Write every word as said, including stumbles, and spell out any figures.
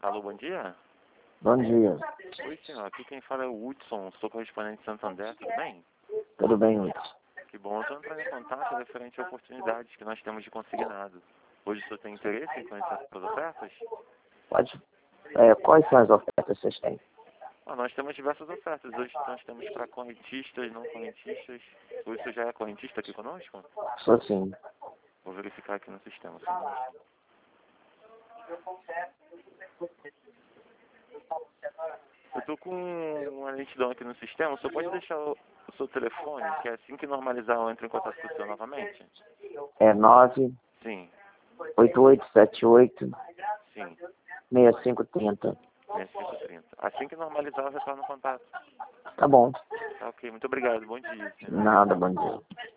Alô, bom dia? Bom dia. Oi, senhor. Aqui quem fala é o Hudson, sou correspondente de Santander, tudo bem? Tudo bem, Hudson? Que bom, eu estou entrando em contato referente a oportunidades que nós temos de consignado. Hoje o senhor tem interesse em conhecer essas ofertas? Pode. É, quais são as ofertas que vocês têm? Ah, nós temos diversas ofertas. Hoje nós temos para correntistas, não correntistas. Hoje o senhor já é correntista aqui conosco? Sou sim. Vou verificar aqui no sistema. Senhor. Eu estou com uma lentidão aqui no sistema. O senhor pode deixar o, o seu telefone, que é assim que normalizar eu entro em contato com o senhor novamente? É nove Sim, oito oito sete oito sim. seis cinco três zero. seis cinco trinta. Assim que normalizar eu retorno o contato. Tá bom. Tá ok, muito obrigado. Bom dia. Senhor. Nada, bom dia.